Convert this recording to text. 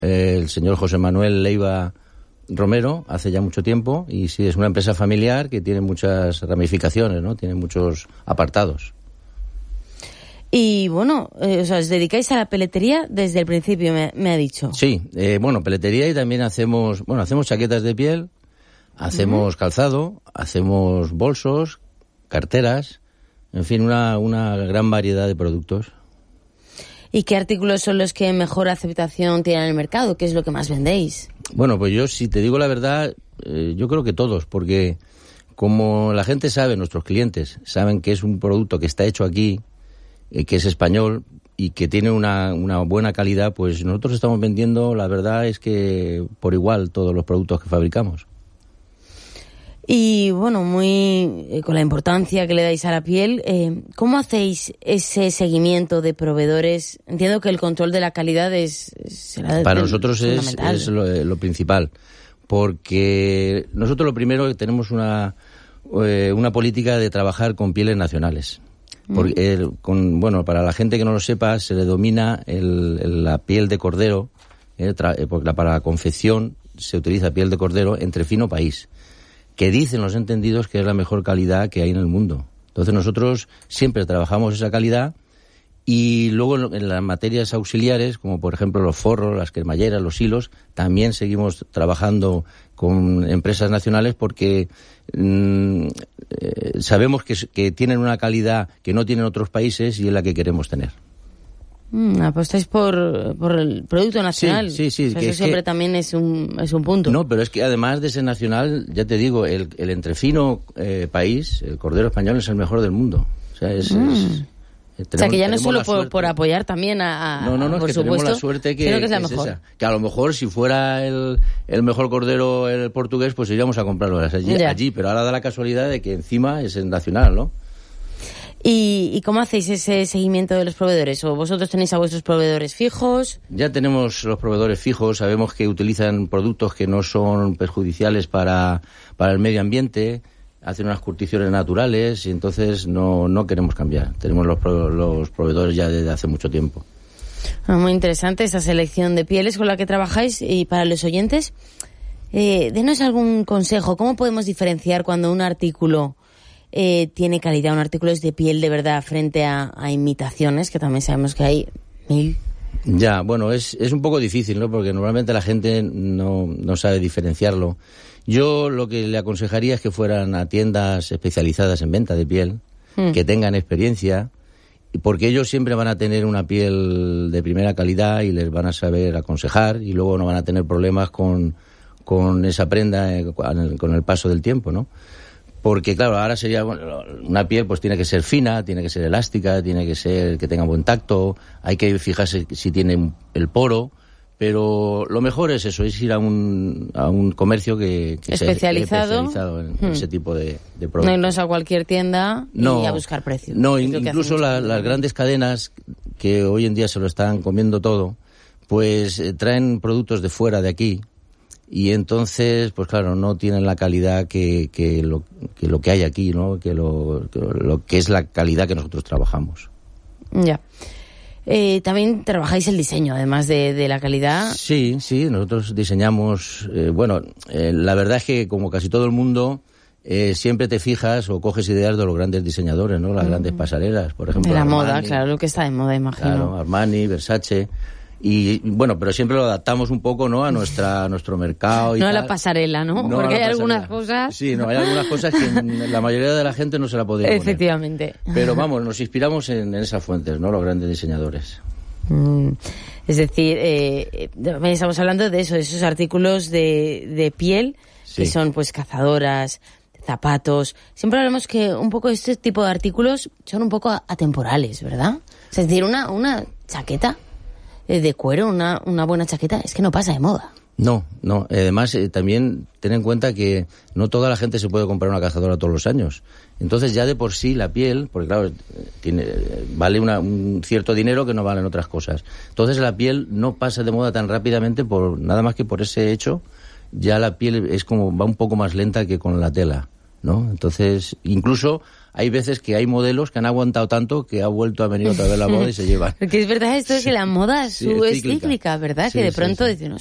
el señor José Manuel Leiva Romero, hace ya mucho tiempo, y sí, es una empresa familiar que tiene muchas ramificaciones, ¿no? Tiene muchos apartados. Y bueno, os dedicáis a la peletería desde el principio, me ha dicho. Sí, peletería, y también hacemos chaquetas de piel, hacemos calzado, hacemos bolsos, carteras, en fin, una gran variedad de productos. ¿Y qué artículos son los que mejor aceptación tienen en el mercado? ¿Qué es lo que más vendéis? Bueno, pues yo, si te digo la verdad, yo creo que todos, porque como la gente sabe, nuestros clientes saben que es un producto que está hecho aquí, que es español y que tiene una buena calidad, pues nosotros estamos vendiendo, la verdad es que por igual todos los productos que fabricamos. Y bueno, con la importancia que le dais a la piel, ¿cómo hacéis ese seguimiento de proveedores? Entiendo que el control de la calidad para nosotros es lo principal, porque nosotros lo primero que tenemos una política de trabajar con pieles nacionales. Porque, para la gente que no lo sepa, se le domina la piel de cordero, porque para la confección se utiliza piel de cordero entrefino país, que dicen los entendidos que es la mejor calidad que hay en el mundo. Entonces nosotros siempre trabajamos esa calidad, y luego en las materias auxiliares, como por ejemplo los forros, las cremalleras, los hilos, también seguimos trabajando con empresas nacionales porque sabemos que tienen una calidad que no tienen otros países y es la que queremos tener. Apostáis por el producto nacional. Sí. O sea, eso siempre también es un punto. No, pero es que además de ser nacional, ya te digo, el entrefino país, el cordero español, es el mejor del mundo. O sea, o sea, que ya no es solo por apoyar también No, por es que supuesto, tenemos la suerte que es la es mejor. esa. Que a lo mejor si fuera el mejor cordero el portugués, pues iríamos a comprarlo allí, pero ahora da la casualidad de que encima es el nacional, ¿no? ¿Y cómo hacéis ese seguimiento de los proveedores? ¿O vosotros tenéis a vuestros proveedores fijos? Ya tenemos los proveedores fijos, sabemos que utilizan productos que no son perjudiciales para el medio ambiente, hacen unas curticiones naturales, y entonces no queremos cambiar. Tenemos los proveedores ya desde hace mucho tiempo. Muy interesante esta selección de pieles con la que trabajáis. Y para los oyentes, denos algún consejo. ¿Cómo podemos diferenciar cuando un artículo tiene calidad, un artículo es de piel de verdad, frente a imitaciones, que también sabemos que hay 1000? Ya, bueno, es un poco difícil, ¿no? Porque normalmente la gente no sabe diferenciarlo. Yo lo que le aconsejaría es que fueran a tiendas especializadas en venta de piel, que tengan experiencia, porque ellos siempre van a tener una piel de primera calidad y les van a saber aconsejar, y luego no van a tener problemas con esa prenda con el paso del tiempo, ¿no? Porque claro, ahora sería, una piel pues tiene que ser fina, tiene que ser elástica, tiene que ser que tenga buen tacto, hay que fijarse si tiene el poro, pero lo mejor es eso, es ir a un comercio que especializado en ese tipo de productos. No es a cualquier tienda y a buscar precios. No, incluso las grandes cadenas que hoy en día se lo están comiendo todo, pues traen productos de fuera de aquí, y entonces, pues claro, no tienen la calidad que lo que hay aquí, ¿no? Que lo que es la calidad que nosotros trabajamos. Ya. También trabajáis el diseño, además de la calidad. Sí, nosotros diseñamos. La verdad es que, como casi todo el mundo, siempre te fijas o coges ideas de los grandes diseñadores, ¿no? Las grandes pasarelas, por ejemplo. De la Armani, moda, claro, lo que está de moda, imagino. Claro, Armani, Versace. Y bueno, pero siempre lo adaptamos un poco, ¿no? A nuestro mercado y no tal. a la pasarela, ¿no? Porque hay algunas cosas. Sí, hay algunas cosas que la mayoría de la gente no se la podría poner. Efectivamente. Pero vamos, nos inspiramos en esas fuentes, ¿no? Los grandes diseñadores. Es decir, estamos hablando de eso, de esos artículos de piel, que son pues cazadoras, zapatos. Siempre hablamos que un poco este tipo de artículos son un poco atemporales, ¿verdad? Es decir, una chaqueta de cuero, una buena chaqueta, es que no pasa de moda. No. Además, también ten en cuenta que no toda la gente se puede comprar una cazadora todos los años. Entonces, ya de por sí la piel, porque claro, vale un cierto dinero que no valen otras cosas. Entonces, la piel no pasa de moda tan rápidamente nada más que por ese hecho. Ya la piel es como va un poco más lenta que con la tela. ¿no? Entonces, incluso hay veces que hay modelos que han aguantado tanto que ha vuelto a venir otra vez la moda y se llevan. Porque es verdad esto de que la moda es cíclica, ¿verdad? Que de pronto dicen,